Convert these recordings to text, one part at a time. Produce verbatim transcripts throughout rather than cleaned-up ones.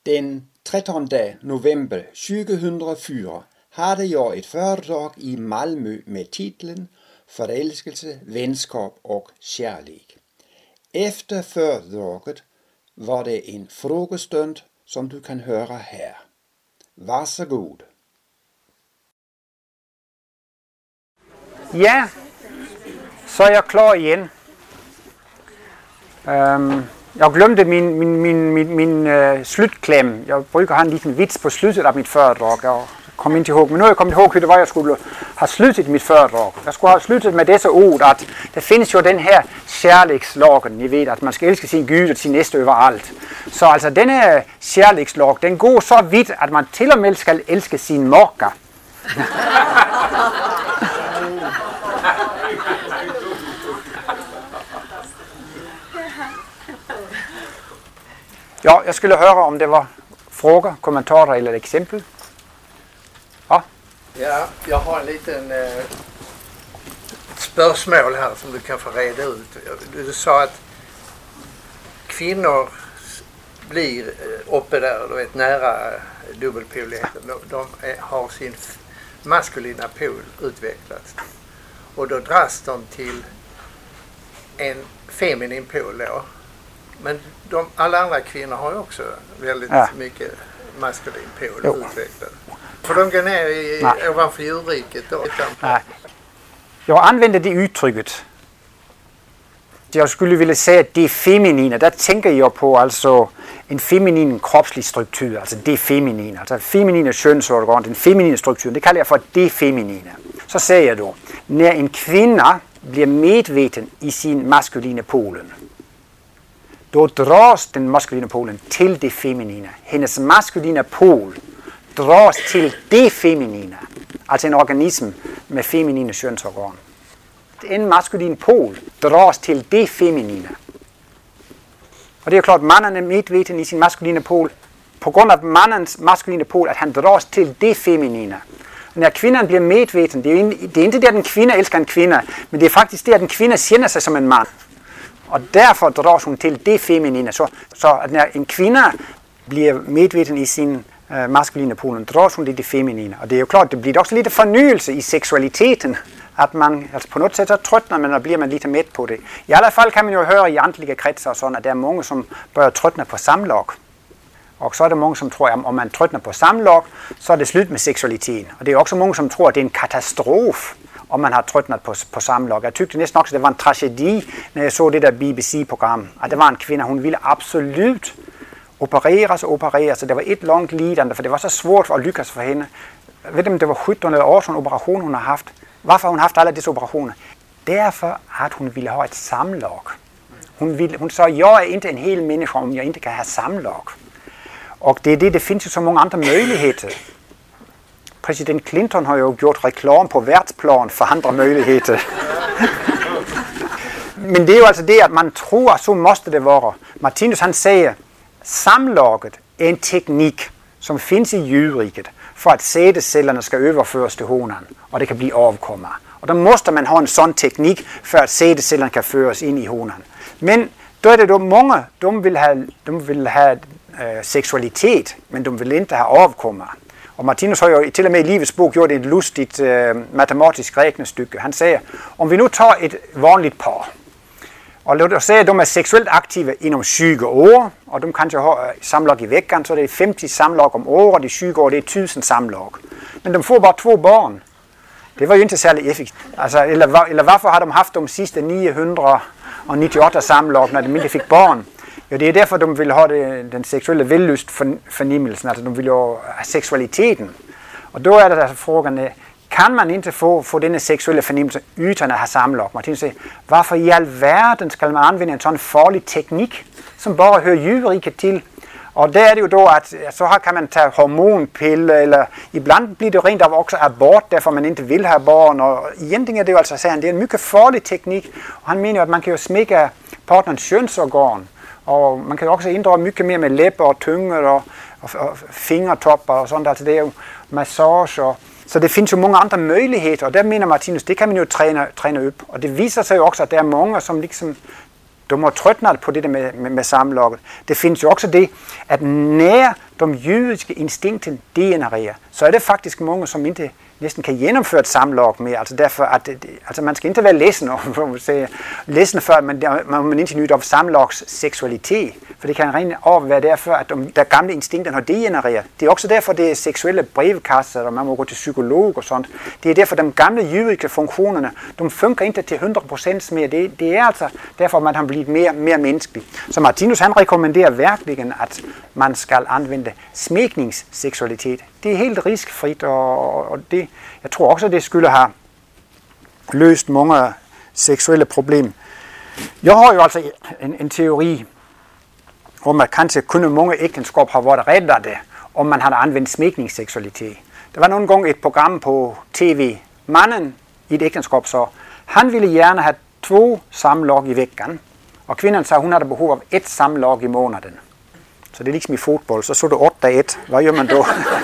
Den trettonde november tjugohundrafyra hade jag ett föredrag i Malmö med titeln Förälskelse, vänskap och kärlek. Efter föredraget var det en frågestund som du kan höra här. Varsågod. Ja, så är jag klar igen. Um, jag glömde min, min, min, min, min uh, slutkläm. Jag brukar ha en liten vits på slutet av mitt föredrag. Jag kom inte ihåg, men nu har jag kommit ihåg hur det var jag skulle ha slutit mitt föredrag. Jag skulle ha slutit med dessa ord att det finns ju den här kärlekslagen. Ni vet att man ska älska sin Gud och sin nästa överallt. Så alltså den här kärlekslag, den går så vitt att man till och med ska älska sin maka. Ja, jag skulle höra om det var frågor, kommentarer eller exempel. Ja. Ja, jag har en liten eh, spörsmål här som du kan få reda ut. Du sa att kvinnor blir uppe där, du vet, nära dubbelpoligheten. De, de är, har sin maskulina pol utvecklats. Och då dras de till en feminin pol då. Men de, alla andra kvinnor har ju också väldigt ja. mycket maskulin pol jo. utvecklad. Får de gå ner i, ovanför djurriket då? Nej. Jag använder det uttrycket. Jag skulle vilja säga att det feminina, där tänker jag på alltså en feminin kroppslig struktur, alltså det feminina, alltså feminina könsorgan, den feminina strukturen, det kallar jag för det feminina. Så säger jag då, när en kvinna blir medveten i sin maskulina polen, då dras den maskulina polen till det feminina. Hennes maskulina pol dras till det feminina. Alltså en organism med feminina könsorgan. En maskulin pol dras till det feminina. Och det är klart att mannen är medveten i sin maskulina pol på grund av mannens maskulina pol att han dras till det feminina. När kvinnan blir medveten, det är, in, det är inte det att en kvinna älskar en kvinna, men det är faktiskt det att en kvinna känner sig som en man. Och därför dras hon till det feminina. Så, så att när en kvinna blir medveten i sin äh, maskulina polen dras hon till det feminina. Och det är ju klart, det blir också lite förnyelse i sexualiteten. Att man alltså på något sätt så tröttnar man och blir man lite mätt på det. I alla fall kan man ju höra i andliga kretsar och sådana att det är många som börjar tröttna på samlag. Och så är det många som tror att om man tröttnar på samlag så är det slut med sexualiteten. Och det är också många som tror att det är en katastrof om man har tröttnat på, på samlag. Jag tyckte nästan också att det var en tragedi när jag såg det där B B C-program. Att det var en kvinna, hon ville absolut opereras och opereras. Det var ett långt lidande för det var så svårt att lyckas för henne. Jag vet inte om det var sjutton eller arton operationer hon har haft. Varför har hon haft alla dessa operationer? Därför att hon ville ha ett samlag. Hon, ville, hon sa, jag är inte en hel människa om jag inte kan ha samlag. Och det är det, det finns ju så många andra möjligheter. President Clinton har ju gjort reklam på världsplan för andra möjligheter. Men det är ju alltså det att man tror att så måste det vara. Martinus han säger, samlaget är en teknik som finns i djurriket för att sädescellerna ska överföras till honan och det kan bli avkomma. Och då måste man ha en sån teknik för att sädescellerna kan föras in i honan. Men då är det då många, de vill ha, de vill ha äh, sexualitet men de vill inte ha avkomma. Och Martinus har ju till och med i Livets bok gjort ett lustigt äh, matematiskt räknestycke. Han säger, om vi nu tar ett vanligt par och låt oss säga att de är sexuellt aktiva inom tjugo år och de kanske har samlag i veckan så det är femtio samlag om året, i tjugo år det är tusen samlag. Men de får bara två barn. Det var ju inte särskilt effektivt. Alltså, eller, var, eller varför har de haft de sista niohundranittioåtta samlag när de inte fick barn? Ja, det är därför de vill ha det, den sexuella vällustförnimmelsen, alltså de vill ha sexualiteten. Och då är det alltså frågan, kan man inte få, få denna sexuella förnimmelse utan att ha samlag? Martinus säger, varför i all världen ska man använda en sån farlig teknik som bara hör djurriket till? Och där är det ju då att så här kan man ta hormonpiller eller ibland blir det rent av också abort därför man inte vill ha barn. Och egentligen är det ju alltså säger han, det är en mycket farlig teknik. Och han menar att man kan ju smeka partnerns könsorgan. Och man kan också indra mycket mer med läppar och tungor och, och, och fingertoppar och sånt. Alltså det är ju massage och så det finns ju många andra möjligheter och där menar Martinus, det kan man ju träna, träna upp. Och det visar sig ju också att det är många som liksom, de har tröttnat på det där med, med, med samlaget. Det finns ju också det att när de jødiske instinkten degenererer, så er det faktisk mange, som ikke næsten kan gennemføre et samlag mere. Altså derfor, at altså man skal ikke være læsende, læsende før, men man må ikke nyde af samlags seksualitet, for det kan rent over være derfor, at de der gamle instinkter har degenereret. Det er også derfor, det er seksuelle brevkasser, og man må gå til psykolog og sådan. Det er derfor, de gamle jødiske funktionerne, de fungerer ikke til hundrede procent mere. Det, det er altså derfor, man har blivet mere, mere menneskelig. Så Martinus, han rekommenderer virkelig, at man skal anvende smækningsseksualitet. Det er helt riskfrit, og, og det, jeg tror også, at det skulle have løst mange seksuelle problemer. Jeg har jo altså en, en teori om, at kanskje kunne mange ægteskab have været reddede, om man havde anvendt smækningsseksualitet. Der var nogle gange et program på tv, manden i et ægteskab, så han ville gerne have to samlag i veckan, og kvinden sagde, hun havde behov af et samlag i måneden. Så det er ligesom i fodbold, så så du otte et. Hvad gør man da?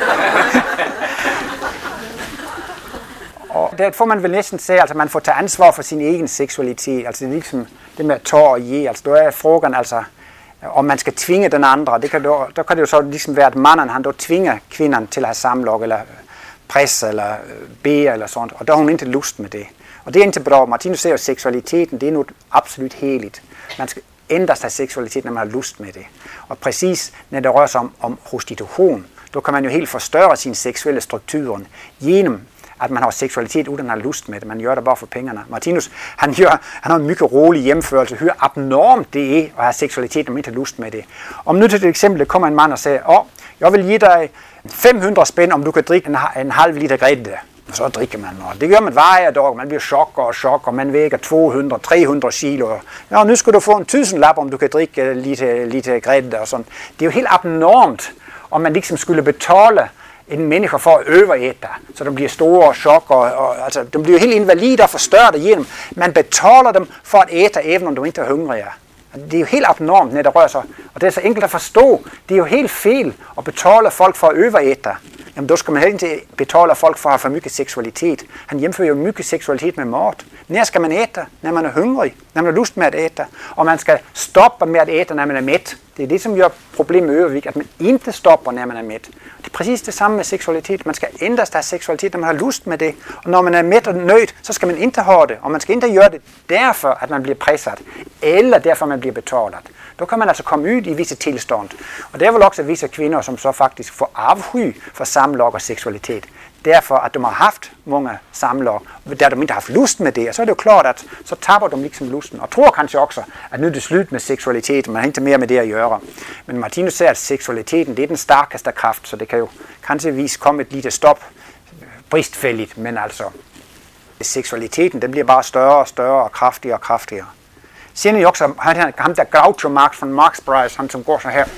Og der får man vel næsten sige, altså man får tage ansvar for sin egen seksualitet. Altså det er ligesom det med at tage og give. Altså der er frågan, altså om man skal tvinge den andre. Det kan då, der kan det jo så ligesom være, at manden han då tvinger kvinden til at have samlag, eller presse, eller bede, eller sådan. Og der har hun ikke lyst med det. Og det er ikke bra. Martinus siger, at seksualiteten, det er noget absolut heligt. Man skal ændre sig seksualitet, når man har lyst med det. Og præcis når det rører sig om, om prostitution, då kan man jo helt forstørre sin seksuelle strukturer gennem at man har seksualitet uden at have lyst med det. Man gør det bare for pengene. Martinus, han, gør, han har en mycket rolig hjemførelse. Hør abnormt det er at have seksualitet, når man ikke har lyst med det. Om nu til et eksempel kommer en mand og siger, åh, jeg vil give dig fem hundrede spænd, om du kan drikke en, en halv liter grædde. Og så drikker man, og det gør man hver dag. Man bliver chok og chok, og man væger to hundrede til tre hundrede kilo. Ja, nu skal du få en tusind-lap, om du kan drikke lite, lite grædde og sådan. Det er jo helt abnormt, om man liksom skulle betale en menneske for at overætte, så de bliver store og chok, og, og altså, de bliver helt invalide og forstørret igennem. Man betaler dem for at æte, even om du ikke er hungrig. Det er jo helt abnormt, når det rører sig. Og det er så enkelt at forstå. Det er jo helt fel at betale folk for at overætte. Jamen, da skal man heller ikke betale folk for at have for mycket seksualitet. Han hjemfører jo mycket seksualitet med mat. Når skal man æte? Når man er hungrig. Når man har lyst med at æte. Og man skal stoppe med at æte, når man er mæt. Det er det, som gør problemet med overvægt, at man ikke stopper, når man er mæt. Det er præcis det samme med seksualitet. Man skal ændre sig seksualitet, når man har lyst med det. Og når man er mæt og nødt, så skal man ikke have det. Og man skal ikke gøre det derfor, at man bliver presset. Eller derfor, man bliver betalet. Da kan man altså komme ud i visse tilstand. Og der er vel også visse kvinder, som så faktisk får afsky for samlag og seksualitet. Derfor, at de har haft mange samlag, der de ikke har haft lyst med det. Og så er det jo klart, at så taber de liksom lysten. Og tror kanskje også, at nu er det slut med seksualiteten. Man har ikke mere med det at gøre. Men Martinus siger, at seksualiteten det er den stærkeste kraft, så det kan jo kanskje vise komme et lille stop. Bristfældigt, men altså seksualiteten den bliver bare større og større og kraftigere og kraftigere. Sen er jo også han, ham der Groucho Marx fra Marx Price, han som går så her.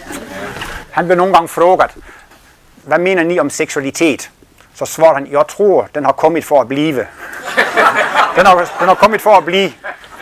Han bliver nogle gange fråget, hvad mener ni om seksualitet? Så svarer han, jeg tror, den har kommet for at blive. Den har, den har kommet for at blive.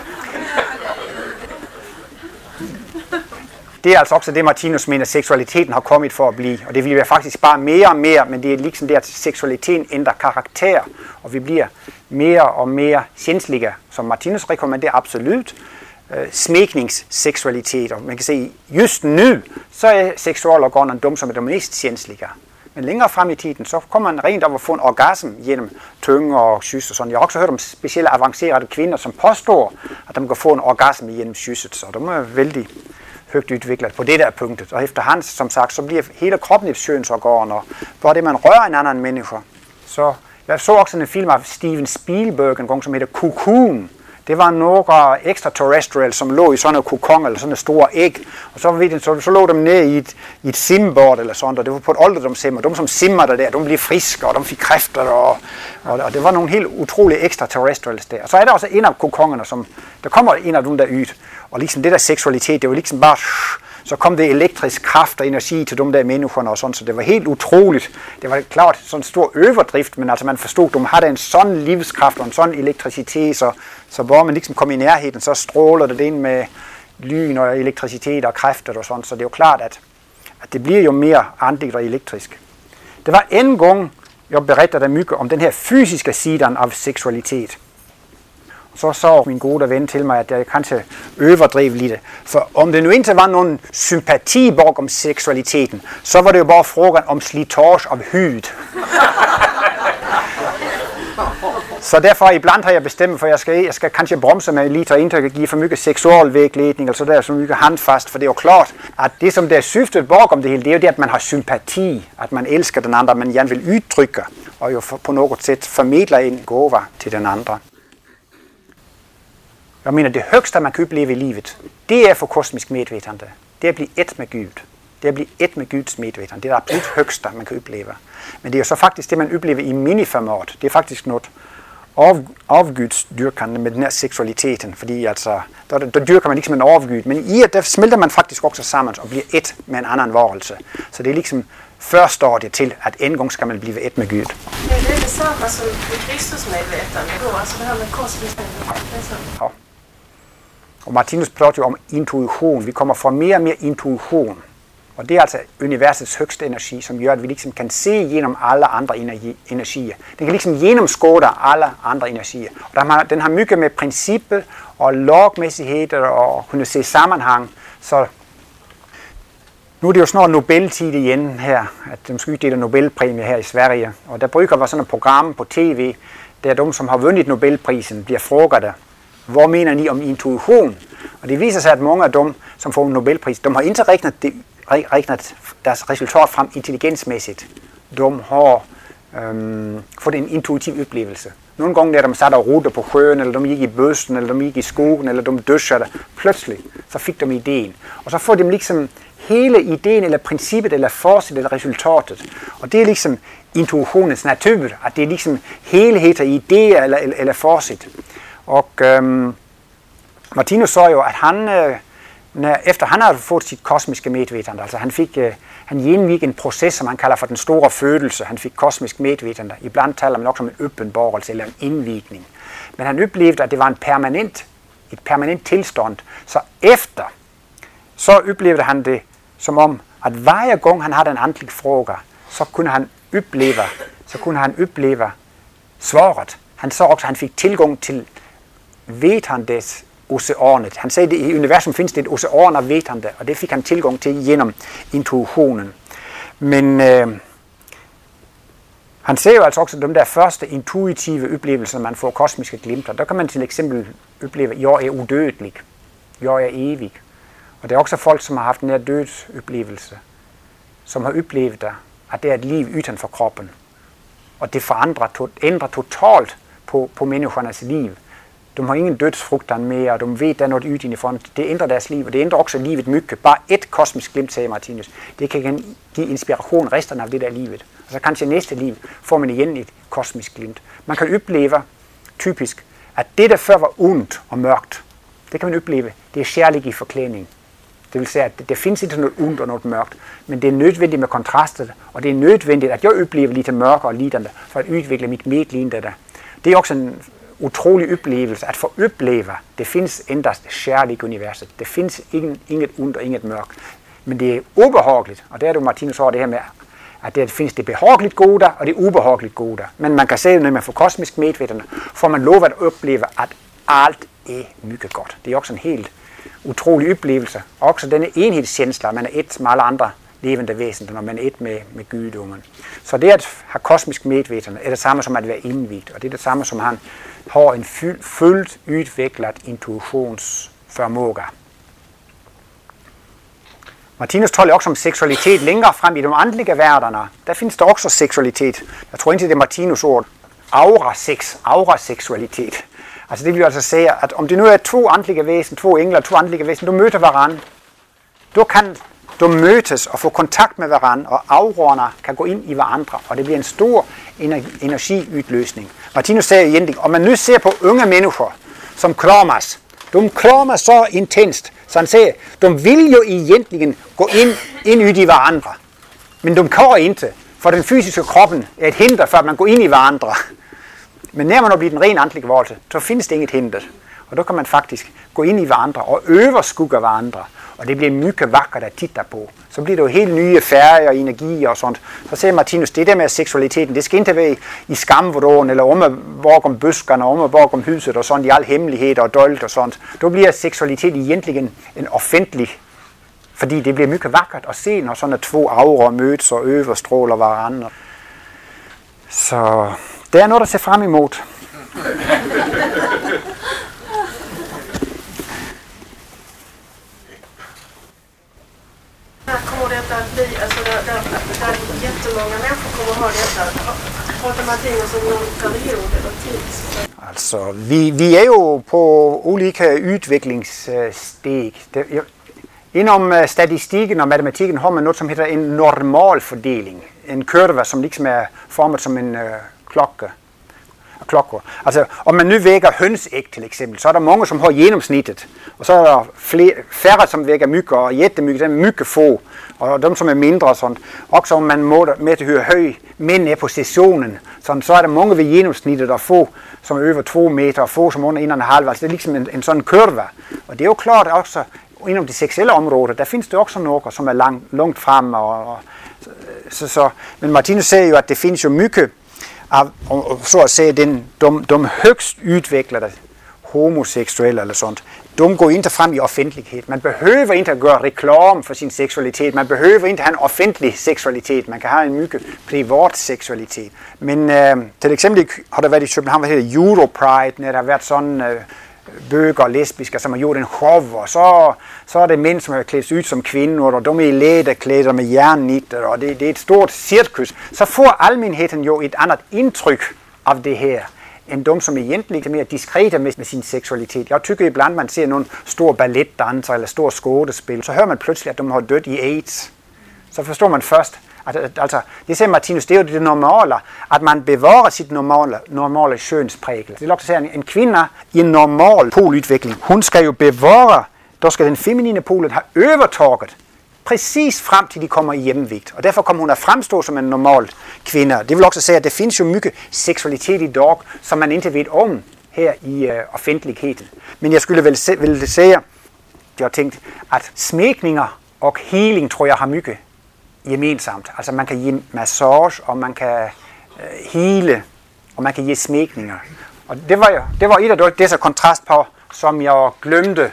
Det er altså også det, Martinus mener, at seksualiteten har kommet for at blive. Og det bliver faktisk bare mere og mere, men det er ligesom det, at seksualiteten ændrer karakter, og vi bliver mere og mere sindslige, som Martinus rekommenderer absolut. Smækningsseksualitet, og man kan se, just nu, så er seksualorganerne dumme som er de mest sindslige. Men længere frem i tiden, så kommer man rent af at få en orgasm gennem tunge og kys og sådan. Jeg har også hørt om specielle avancerede kvinder, som påstår, at de kan få en orgasm gennem kysset, så de er vældig højt udviklet på det der punktet. Og efterhånden, som sagt, så bliver hele kroppen et kønsorgan, og hvor det man rører en anden menneske. Så jeg så også en film af Steven Spielberg en gang, som hedder Cocoon. Det var nogle extraterrestrials, som lå i sådan en kokon eller sådan en stor æg. Og så, ved de, så, så lå de ned i et, i et simbord eller sådan, og det var på et olderdomshjem, og de som simmer der, de blev friske, og de fik kræfter, og, og, og det var nogle helt utrolige extraterrestrials der. Og så er der også en af kokongerne, som, der kommer en af dem der ud, og ligesom det der seksualitet, det var liksom bare, så kom det elektrisk kraft og energi til de der mennesker og sådan, så det var helt utroligt. Det var klart sådan en stor overdrift, men altså man forstod, at de havde en sådan livskraft og en sådan elektricitet, så, så hvor man liksom kom i nærheden, så stråler det ind med lyn og elektricitet og kræfter og sådan, så det er jo klart, at, at det bliver jo mere åndeligt og elektrisk. Det var en gang, jeg berettede der mycket om den her fysiske siden af seksualitet. Så sa min gode ven til mig, at jeg kanskje overdrev lidt. For om det nu ikke var nogen sympati bakom seksualiteten, så var det jo bare frågan om slitage af hud. Så derfor iblandt har jeg bestemt, for jeg skal, jeg skal kanskje bremse mig lidt og ikke give for mye seksualvægledning, eller så der så mye handfast, for det er jo klart, at det som der er syftet bakom det hele, det er jo det, at man har sympati, at man elsker den andre, man gerne vil udtrykke, og jo på noget sæt formidler en gåva til den andre. Jeg mener, det højeste, man kan opleve i livet, det er for kosmisk medvetande. Det er at blive et med Gud. Det er at blive et med Guds medvetande. Det er det absolut højeste, man kan opleve. Men det er jo så faktisk det, man oplever i miniformat. Det er faktisk noget af, afgudsdyrkende med den her seksualiteten. Fordi altså, der, der dyrker man ligesom en afgud. Men i at der smelter man faktisk også sammen og bliver et med en anden varelse. Så det er ligesom førstadiet til, at en gang skal man blive et med Gud. Ja, det er det samme som Kristus medvetande då, altså det her med kosmisk medvetande. Ja. Og Martinus prater jo om intuition. Vi kommer fra mere og mere intuition. Og det er altså universets højeste energi, som gør, at vi ligesom kan se gennem alle andre energier. Den kan ligesom gennemskåde alle andre energier. Og den har mye med principper og logmæssighed og kunne se sammenhæng. Så nu er det jo snart Nobeltid igen her, at de skal uddele Nobelpræmie her i Sverige. Og der bruger være sådan et program på tv, der de, som har vundet Nobelprisen, bliver frugtet. Hvor mener I om intuition? Og det viser sig, at mange af dem, som får en Nobelpris, de har ikke regnet, det, regnet deres resultat frem intelligensmæssigt. De har øhm, fået en intuitiv oplevelse. Nogle gange er de sat og rute på sjøen, eller de gik i bøssen, eller de gik i skogen, eller de dødsede. Pludselig så fik de ideen. Og så får de ligesom hele ideen, eller princippet, eller fortsæt, eller resultatet. Og det er ligesom intuitionens natur, at det er ligesom helhed i idéer, eller, eller, eller fortsæt. Og øhm, Martinus så jo, at han, øh, når, efter han havde fået sit kosmiske medvetande, altså han fik, øh, han gennemgik en proces, som han kalder for den store fødelse, han fik kosmisk medvetande. Iblandt taler man også om en åbenbarelse eller en indvikning. Men han oplevede, at det var en permanent, et permanent tilstand. Så efter, så oplevede han det som om, at hver gang han havde en andlig fråga, så kunne han opleve, så kunne han opleve svaret. Han så også, at han fik tilgang til vetandes oceanet. Han sagde, at i universum findes det et ocean af vetande, og det fik han tilgang til gennem intuitionen. Men øh, han ser jo altså også de der første intuitive oplevelser, man får kosmiske glimter. Der kan man til eksempel opleve, at jeg er udødelig, jeg er evig. Og det er også folk, som har haft en nær dødsoplevelse, som har oplevet det, at det er et liv uden for kroppen. Og det forandrer, to, ændrer totalt på, på menneskernes liv. De har ingen dødsfrugter mere, og de ved, at der er noget ud i front. Det ændrer deres liv, og det ændrer også livet mye. Bare et kosmisk glimt, sagde Martinus. Det kan give inspiration resten af det der livet. Og så kanskje næste liv får man igen et kosmisk glimt. Man kan opleve, typisk, at det, der før var ondt og mørkt, det kan man opleve, det er kærlighed i forklædning. Det vil sige, at der findes ikke noget ondt og noget mørkt, men det er nødvendigt med kontrastet, og det er nødvendigt, at jeg oplever lidt mørke og lidende, for at udvikle mit medlidende der. Det er også en utrolig oplevelse, at få opleve, det findes endast kærlighed i universet. Det findes ingen, inget ondt og inget mørkt, men det er ubehageligt, og der er du Martinus over det her med, at det findes det behageligt gode og det ubehageligt gode. Men man kan sige, når man får kosmisk medvetande, får man lov at opleve, at alt er mycket godt. Det er også en helt utrolig oplevelse. Også denne enhedskjensler, man er et med alle andre levende væsener, når man er et med, med guddommen. Så det at have kosmisk medvetande er det samme som at være indvigt, og det er det samme som han har en fuldt udviklet intuitionsformåga. Martinus taler også om seksualitet længere frem i de åndelige verdener. Der findes der også seksualitet. Jeg tror ikke, det er Martinus ord. Aura-sex, aura-seksualitet. Altså det vil altså sige, at om det nu er to åndelige væsen, to engler, to åndelige væsen, du møder hverandre, du kan du møtes og få kontakt med hverandre, og auraerne kan gå ind i hverandre, og det bliver en stor energiudløsning. Martinus sagde egentlig, om man nu ser på unge mennesker, som kramas, de kramas så intenst, så han siger, de vil jo egentlig gå ind, ind i hverandre, men de kan ikke, for den fysiske kroppen er et hinder for, at man går ind i hverandre. Men når man har blivet en ren åndelig varelse, så findes det inget hinder. Og då kan man faktisk gå ind i hverandre og överskugga hverandre. Og det bliver mycket vackert at titta på. Så bliver det jo helt nye färger og energi og sånt. Så siger Martinus, det der med seksualiteten, det skal ikke være i skamvrån eller om bakom buskarna, om bakom huset og sådan i al hemmelighed og dolt og sånt. Då bliver seksualitet egentlig en, en offentlig, fordi det bliver mycket vackert at se, når sådan två aurer mødes og överstråler hverandre. Så det er noget at se frem imod. När kommer detta att bli, alltså där, där, där jättemånga människor kommer ha detta? Pratar Martinus om någon period eller tids? Altså, vi, vi er jo på olika udviklingssteg. Det, jo, inom statistikken og matematikken har man noget, som hedder en normalfordeling. En kurve, som liksom er formet som en øh, klokke. klokker. Altså, om man nu vækker hønsæg til eksempel, så er der mange, som har gennemsnittet. Og så er der flere, færre, som vækker mygger, og jættemygger, dem mygge få. Og dem, som er mindre og sådan. Også om man må med til at høre høj mænd er på sessionen, sådan, så er der mange ved gennemsnittet, og få, som er over to meter, og få, som under en og en halv. Altså, det er ligesom en, en sådan kurve. Og det er jo klart også, inden de seksuelle områder, der findes det også noget, som er langt, langt frem. Og, og, så, så. Men Martinus siger jo, at det findes jo mygge, og, og så at sige, den, de, de højst udviklede homoseksuelle eller sådan, de går ikke frem i offentlighed. Man behøver ikke at gøre reklame for sin seksualitet. Man behøver ikke at have en offentlig seksualitet. Man kan have en mycket privat seksualitet. Men øh, til eksempel har der været i København, hvad hedder Europride, når der har været sådan øh, bøger og lesbiske, som har gjort en show, og så, så er det mænd, som har klædt ud som kvinder, og de er i læderklæder med jernnitter, og det, det er et stort cirkus. Så får almenheden jo et andet indtryk af det her, end de, som egentlig er mere diskrete med, med sin seksualitet. Jeg tykker iblandt, man ser nogle store balletdanser eller store skådespil, så hører man pludselig, at de har dødt i AIDS. Så forstår man først, at, at altså, det siger Martinus, det er jo det normale, at man bevarer sit normale, normale skønsprægel. Det er også at en kvinde i en normal poludvikling, hun skal jo bevare, der skal den feminine polen have overtaget, præcis frem til de kommer i hjemmevægt. Og derfor kommer hun at fremstå som en normal kvinde. Det vil også sige, at der findes jo mye seksualitet i dag, som man ikke ved om her i uh, offentligheden. Men jeg skulle vel, se, vel sige, jeg har tænkt, at smækninger og healing, tror jeg, har mye gemensamt. Altså man kan give massage, og man kan uh, hele, og man kan give smækninger. Og det var, jo, det var et af disse kontrastpar, som jeg glemte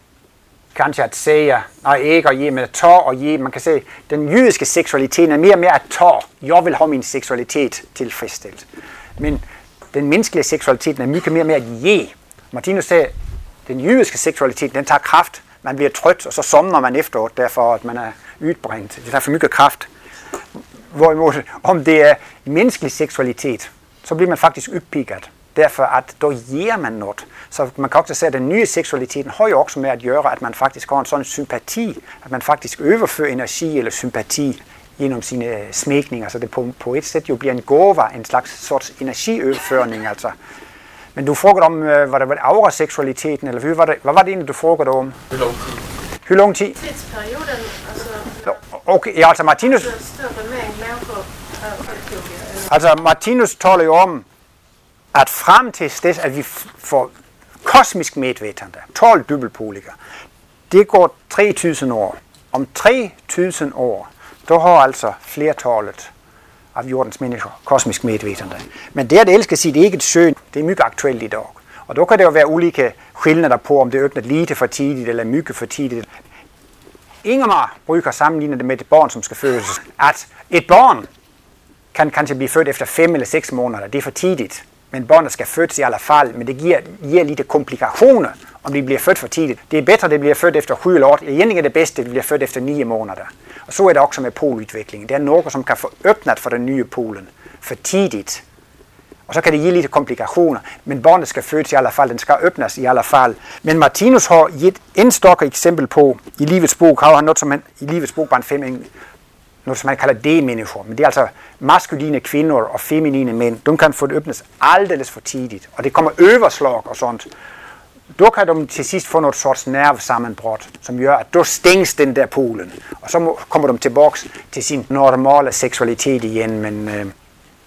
kanskje at sige, nej, ikke at give, men at tage og give. Man kan sige, den jødiske seksualitet er mere og mere at tage. Jeg vil have min seksualitet tilfredsstillet. Men den menneskelige seksualitet er mye mere med at give. Martinus sagde, den jødiske seksualitet, den tager kraft. Man bliver trødt, og så somner man efteråret, derfor at man er udbrændt. Det tager for mye kraft. Hvorimod, om det er menneskelig seksualitet, så bliver man faktisk uppigget. Derfor at då giver man noget. Så man kan også se, at den nye seksualiteten har jo også med at gøre, at man faktisk har en sådan sympati, at man faktisk overfører energi eller sympati gennem sine smækninger, så det på, på et sæt jo bliver en gåva, en slags sorts energioverføring. Altså. Men du frågede om, var det aura-seksualiteten, eller hvad var det, hvad var det egentlig, du frågede om? Hur lång tid? Hur lång tid? Tidsperioden, altså... Okay, ja, altså Martinus... Større mængde människor. Altså Martinus taler jo om, at frem til det, at vi får kosmisk medvetande, tolv dobbeltpoliger, det går tre tusind år. Om tre tusind år, der har altså flertallet af jordens mennesker kosmisk medvetande. Men det at elske sit eget søn, det er mycket aktuelt i dag. Og der kan det jo være ulike skillnader på, om det er åbnet lite for tidligt eller mycket for tidligt. Ingemar bruger sammenligne det med et barn, som skal fødes. At et barn kan kanskje blive født efter fem eller seks måneder, det er for tidligt. Men barnet skal fødes i alle fald, men det giver, giver lidt komplikationer, om de bliver født for tidligt. Det er bedre, at det bliver født efter syv eller otte. Egentlig er det bedste, at det bliver født efter ni måneder. Og så er det også med poludviklingen. Det er noget, som kan få åbnet for den nye polen for tidligt. Og så kan det give lidt komplikationer, men barnet skal fødes i alle fald, den skal åbnes i alle fald. Men Martinus har givet en stok eksempel på, i livets bog, har han noget, som han, i livets bog, bare fem, noget, som man kalder D-mennesker. Men det er altså maskuline kvinder og feminine mænd. De kan få det åbnes aldeles for tidligt, og det kommer overslag og sådan. Da kan de til sidst få noget sorts nervesammenbrud, som gør, at da stænges den der polen. Og så kommer de tilbage til sin normale seksualitet igen. Men øh,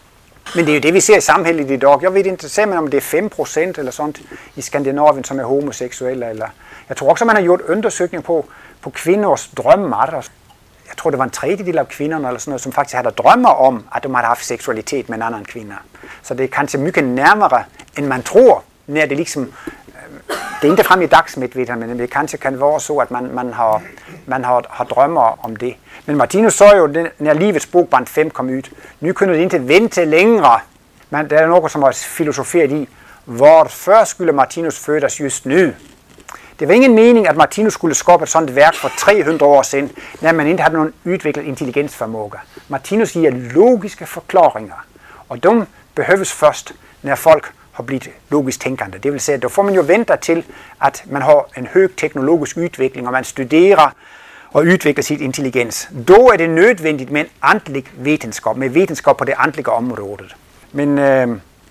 Men det er jo det, vi ser i samhället i dag. Jeg ved ikke simpelthen, om det er fem procent eller sådan i Skandinavien, som er homoseksuelle. Eller jeg tror også, man har gjort undersøgninger på, på kvinders drømmer. Jeg tror, det var en tredjedel af kvinderne, eller sådan noget, som faktisk havde drømmer om, at de havde haft seksualitet med en anden kvinde. Så det er kanskje mycket nærmere, end man tror, når det liksom, det er ikke frem i dagsmedvetandet, men det kanskje kan være så, at man, man, har, man har, har drømmer om det. Men Martinus så jo, når Livets bog band fem kom ud, nu kunne det ikke vente længere. Men der er noget, som har filosoferet i, hvorfor skulle Martinus fødes just nu? Det var ingen mening, at Martinus skulle skabe et sådan værk for tre hundrede år siden, når man ikke havde nogen udviklet intelligensformåga. Martinus giver logiske forklaringer, og de behøves først, når folk har blivet logisk tænkende. Det vil sige, at da får man jo vente til, at man har en høj teknologisk udvikling, og man studerer og udvikler sit intelligens. Da er det nødvendigt med en andlig videnskab, med videnskab på det andlige område. Men, øh,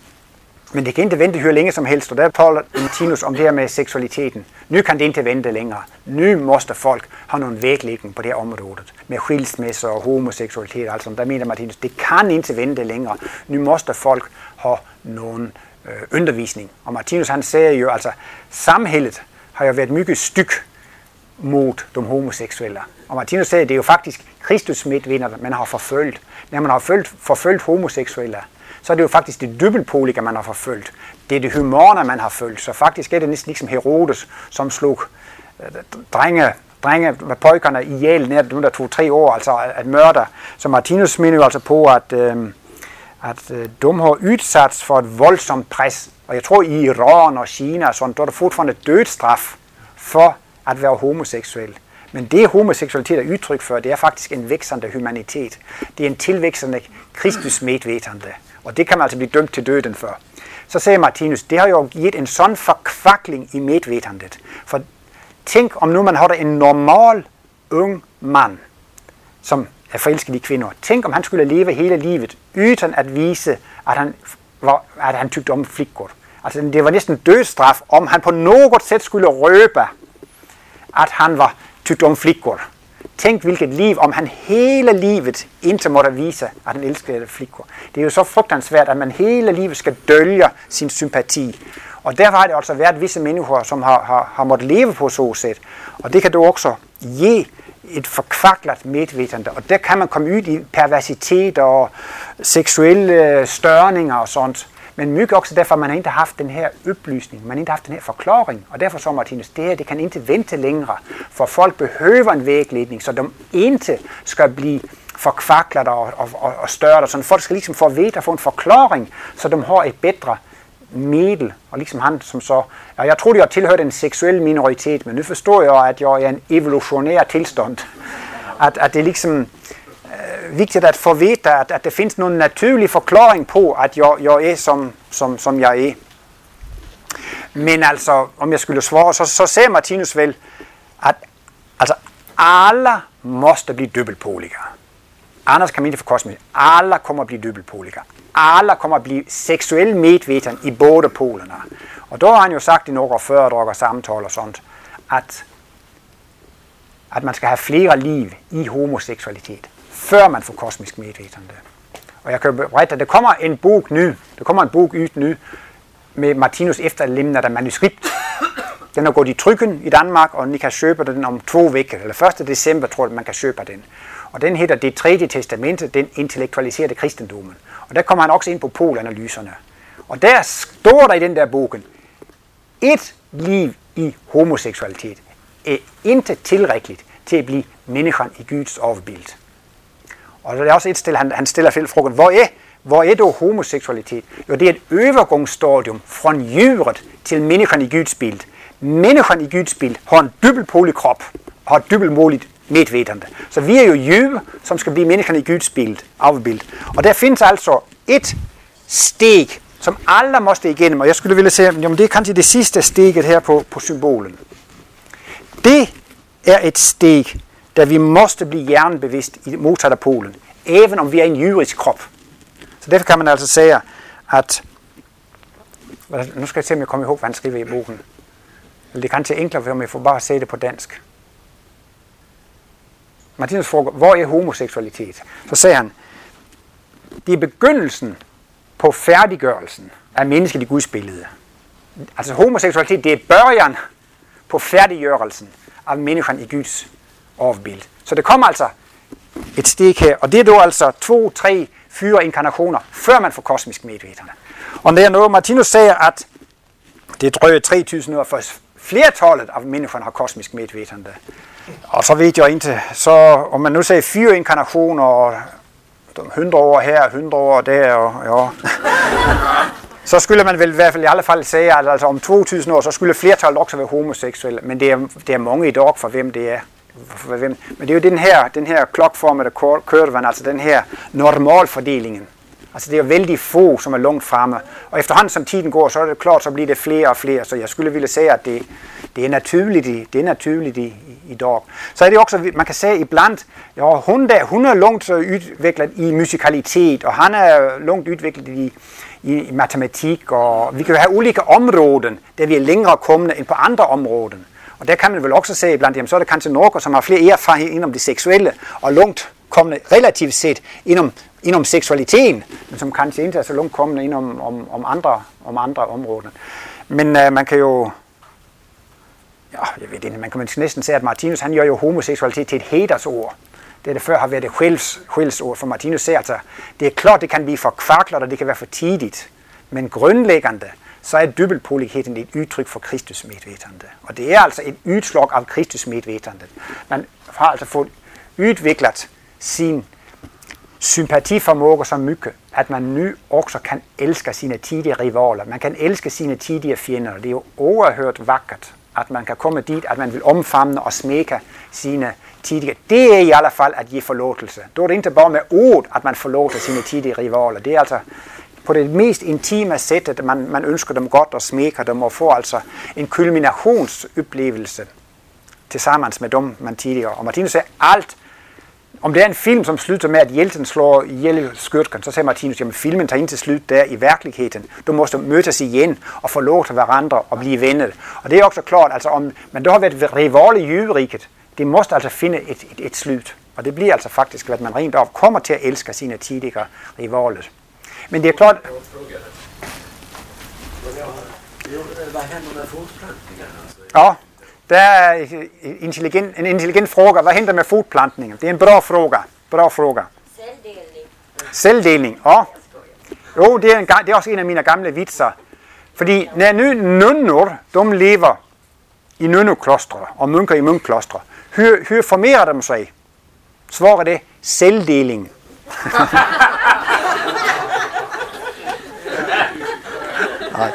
men det kan ikke vente høre længe som helst, og der taler Martinus om det her med seksualiteten. Nu kan det ikke vente længere. Nu måste folk have nogle væglægning på det her område, med skilsmisse og homoseksualitet. Altså, der mener Martinus, det kan ikke vente længere. Nu måste folk have nogle øh, undervisning. Og Martinus han siger jo, altså, samhället har jo været mycket styk mod de homoseksuelle. Og Martinus siger, det er jo faktisk Kristusmedvinderne, man har forfølgt. Når man har forfølgt, forfølgt homoseksuelle, så er det jo faktisk det dobbeltpolige, man har forfølgt. Det er det humane, man har følt. Så faktisk er det næsten ligesom Herodes, som slog øh, drenge, drenge med pojkerne ihjel, når det der tog tre år, altså at mørder. Så Martinus mener jo altså på, at, øh, at øh, de har udsat for et voldsomt pres. Og jeg tror i Iran og Kina og sådan, der er der fortfarande dødsstraf for at være homoseksuel. Men det homoseksualitet er udtryk for, det er faktisk en væksende humanitet. Det er en tilvæksende Kristusmedvetande. Og det kan man altså blive dømt til døden for. Så siger Martinus, det har jo givet en sådan forkvakling i medvetandet. For tænk om nu man har en normal ung mand, som er forelsket i kvinder. Tænk om han skulle leve hele livet, uden at vise, at han, var, at han tykte om flickor. Altså det var næsten dødsstraf, om han på noget sæt skulle røbe, at han var tykt om flickor. Tænk hvilket liv, om han hele livet indtil måtte vise, at han elskede flickor. Det er jo så frugtansvært, at man hele livet skal dølge sin sympati. Og derfor har det altså været visse mennesker, som har, har, har måttet leve på så sæt. Og det kan du også give et forkvaklet medvetande. Og der kan man komme ud i perversitet og seksuelle størninger og sådan. Men mycket også derfor, man har ikke haft den her oplysning, man har ikke haft den her forklaring. Og derfor så Martinus, det her det kan ikke vente længere, for folk behøver en vægledning, så de ikke skal blive forkvaklet og, og, og, og større. Så folk skal ligesom få at vide og få en forklaring, så de har et bedre middel. Og ligesom han som så, ja, jeg troede, jeg tilhørte en seksuel minoritet, men nu forstår jeg, at jeg er en evolutionær tilstand. At, at det er ligesom vigtigt at få vide, at, at der findes nogen naturlig forklaring på, at jeg, jeg er, som, som, som jeg er. Men altså, om jeg skulle svare, så, så siger Martinus vel, at altså, alle måste blive dobbeltpolige. Anders kan man ikke få kosmisk. Alle kommer at blive dobbeltpolige. Alle kommer at blive seksuelt medvetende i både polerne. Og der har han jo sagt i nogle foredrag og samtaler og sådan, at, at man skal have flere liv i homoseksualitet, før man får kosmisk medvetande. Og jeg kan berette, at der kommer en bog nu, der kommer en bog ud nu, med Martinus efterlæmnet af manuskript. Den er gået i trykken i Danmark, og I kan købe den om to vejer, eller første december tror jeg, man kan købe den. Og den hedder Det tredje testamente, den intellektualiserede kristendommen. Og der kommer han også ind på polanalyserne. Og der står der i den der bogen, et liv i homoseksualitet er ikke tilrækkeligt til at blive mennesken i Guds afbild. Og der er også et sted, han, han stiller frågan, hvor er, hvor er dog homoseksualitet? Jo, det er et overgangsstadium fra djuret til mennesken i Guds bild. Mennesken i Guds bild har en dobbeltpolig krop, har et dobbeltmåligt medvetande. Så vi er jo djur, som skal blive mennesken i Guds bild, afbild. Og der findes altså et steg, som alle måste igennem, og jeg skulle ville sige, jamen det er kanskje det sidste steget her på, på symbolen. Det er et steg, der vi måste blive hjernebevidst i modsatte polen, even om vi er en jurisk krop. Så derfor kan man altså sige, at, nu skal jeg se, om jeg kommer ihåg, hvad han skriver i bogen. Eller det kan til enklere, om jeg får bare se det på dansk. Martinus spørger, hvor er homoseksualitet? Så siger han, det er begyndelsen på færdiggørelsen af mennesket i Guds billede. Altså homoseksualitet, det er børjan på færdiggørelsen af mennesken i Guds overbillede. Så det kommer altså et stik her, og det er dog altså to, tre, fire inkarnationer, før man får kosmisk medvetende. Og det er noget, Martinus siger, at det drøjer tre tusind år, for flertallet af mennesker har kosmisk medvetende. Og så ved jeg ikke, så om man nu siger fire inkarnationer, og hundrede år her, hundrede år der, og ja, så skulle man vel i hvert fald i alle fald sige, at altså om to tusind år, så skulle flertallet også være homoseksuelle, men det er, det er mange i dag for hvem det er. For hvem. Men det er jo den her, den her klokformede kurven, altså den her normalfordelingen. Altså det er vældig få, som er langt fremme. Og efterhånden som tiden går, så er det klart, så bliver det flere og flere. Så jeg skulle ville sige, at det, det er naturligt, i, det er naturligt i, i, i dag. Så er det også, man kan sige iblandt, ja, hun, der, hun er langt udviklet i musikalitet, og han er langt udviklet i, i, i matematik, og vi kan have ulike områder, der vi er længere kommende end på andre områder. Og der kan man vel også se iblandt, jamen så er det kanskje nogen, som har flere erfaringer inden om det seksuelle, og langt kommende relativt set inden inden seksualiteten, men som kanskje ikke er så langt kommende inden om, om, andre, om andre områder. Men uh, man kan jo, ja, jeg ved ikke, man kan næsten sige, at Martinus, han gør jo homoseksualitet til et hædersord. Det der før har været et skældsord, for Martinus siger, altså, det er klart, det kan blive for kvaklet, og det kan være for tidigt, men grundlæggende, så er dobbeltpoligheden et udtryk for Kristusmedvetende. Og det er altså et udslag af Kristusmedvetende. Man har altså fået udviklet sin sympatiformåger så mycket, at man nu også kan elske sine tidige rivaler. Man kan elske sine tidige fjender. Det er jo overhørt vakkert, at man kan komme dit, at man vil omfamne og smække sine tidige. Det er i alle fald at give forlåtelse. Det er det ikke bare med ord, at man forlåter sine tidige rivaler. Det er altså på det mest intime sæt, at man, man ønsker dem godt og smækker dem og får altså en kulminationsoplevelse til sammen med dem, man tidligere. Og Martinus siger alt. Om det er en film, som slutter med, at hjælten slår ihjel skurken, så siger Martinus, at filmen tager ind til slut der i virkeligheden. Du måste mødes igen og forlåte hverandre og blive venner. Og det er også klart, altså om man da har været rival i jøderiket, det måste altså finde et, et, et slut. Og det bliver altså faktisk, at man rent af kommer til at elske sine tidligere rivaler. Men det er klart. Hvad händer med fortplantningarna? Ja, det er intelligent, en intelligent fråga. Hvad händer med fortplantningen? Det er en bra fråga. Bra fråga. Selvdelning. Selvdelning, ja. Jo, det er, en, det er også en af mine gamle vitser. Fordi når nu nunnor, de lever i nunneklostre og munker i munkklostre, hur, hur formerer de sig? Svaret er selvdeling. Nej.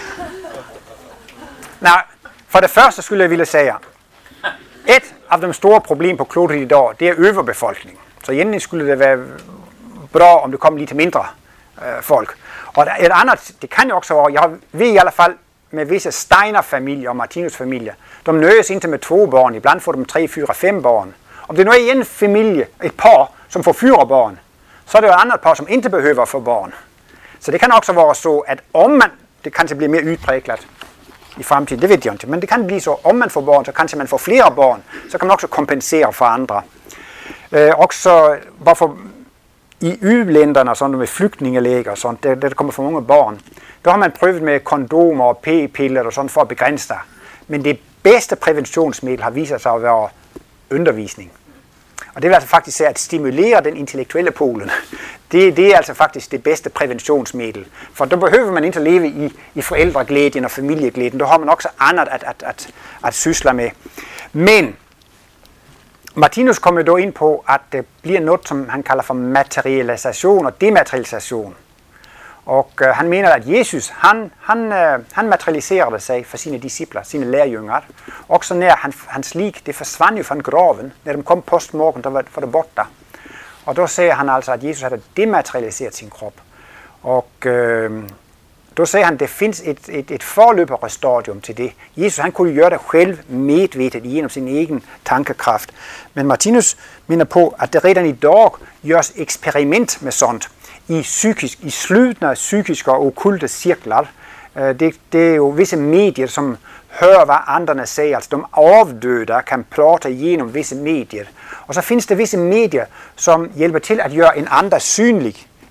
Nej, for det første skulle jeg ville sige, et af de store problemer på kloden i dag, det er overbefolkning. Så egentlig skulle det være bra, om det kom lidt mindre øh, folk. Og et andet, det kan jo også være, jeg ved i alle fald med visse Steiner-familier og Martinus-familier, de nøjes ikke med to børn, iblandt får de tre, fire, fem børn. Om det nu er en familie, et par, som får fire børn, så er det jo et andet par, som ikke behøver at få børn. Så det kan også være så, at om man, det kan så blive mere udpræglet i fremtiden, det ved jeg ikke, men det kan blive så, om man får børn, så kan man få flere børn, så kan man også kompensere for andre. Øh, også, hvorfor i u-lænderne, sådan med flygtningelæger og sådan, der, der kommer for mange børn, der har man prøvet med kondomer og p-piller og sådan for at begrænse det. Men det bedste præventionsmiddel har vist sig at være undervisning. Og det vil altså faktisk sige, at stimulere den intellektuelle polen. Det, det er altså faktisk det bedste præventionsmiddel. For der behøver man ikke at leve i, i forældreglæden og familieglæden. Der har man også andet at, at, at, at sysle med. Men Martinus kommer dog ind på, at det bliver noget, som han kalder for materialisation og dematerialisation. Og øh, han mener, at Jesus, han, han, øh, han materialiserede sig for sine discipler, sine lærjünger. Også når han, hans lig, det forsvandt jo fra graven. Når de kom postmorgen, der var, var det borte. Og der siger han altså, at Jesus havde dematerialiseret sin krop. Og øh, der siger han, at det findes et, et, et forløbere stadium til det. Jesus, han kunne gøre det selv medvetet gennem sin egen tankekraft. Men Martinus mener på, at det redan i dag gørs eksperiment med sånt. I, psykisk, i slutne psykiske og okkulte cirkler. Det, det er jo visse medier, som hører, hvad andre siger. Altså de afdøde kan prate igennem visse medier. Og så findes der visse medier, som hjælper til at gøre en anden synlig.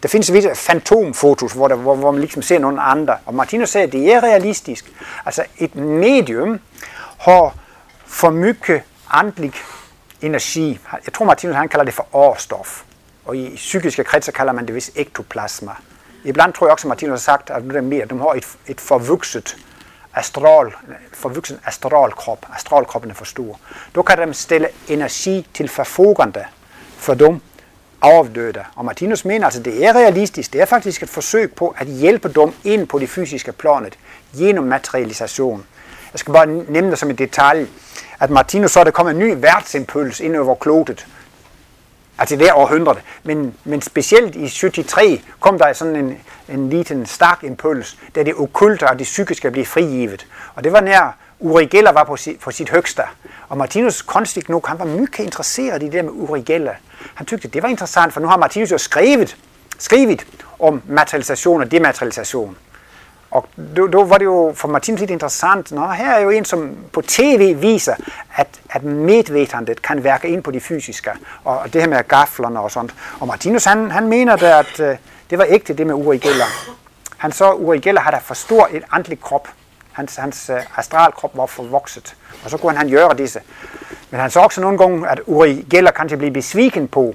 der findes visse fantomfotos, hvor, der, hvor, hvor man ligesom ser nogle andre. Og Martinus sagde, at det er realistisk. Altså et medium har for mycket andlig energi. Jeg tror, Martinus han kalder det for årstof. Og i psykiske kredser kalder man det vist ektoplasma. Ibland tror jeg også, at Martinus har sagt, at de har et, et forvokset astral, forvokset astralkrop. Astralkroppen er for stor. Da kan de stille energi til forfogende for dem afdøde. Og Martinus mener altså, at det er realistisk. Det er faktisk et forsøg på at hjælpe dem ind på det fysiske planet gennem materialisation. Jeg skal bare nævne det som en detalje, at Martinus så er der kommet en ny værtsimpuls ind over klodet. Altså det århundrede. Men, men specielt i syttitre kom der sådan en, en liten stærk impuls, da det okkulte og det psykiske blev frigivet. Og det var nær Uri Geller var på sit, på sit høgste. Og Martinus, konstigt nok, han var mycket interesseret i det der med Uri Geller. Han tykte, det var interessant, for nu har Martinus jo skrevet, skrevet om materialisation og dematerialisation. Og då, då var det jo for Martinus lidt interessant. Nå, her er jo en, som på tv viser, at, at medvetandet kan værke ind på det fysiske. Og det her med gaflerne og sådan. Og Martinus, han, han mener, da, at uh, det var ægte det med Uri Geller. Han så, Uri Geller havde for stor et andligt krop. Hans, hans uh, astralkrop var for vokset. Og så kunne han gøre disse. Men han så også nogle gange, at Uri Geller kanskje blive besviken på,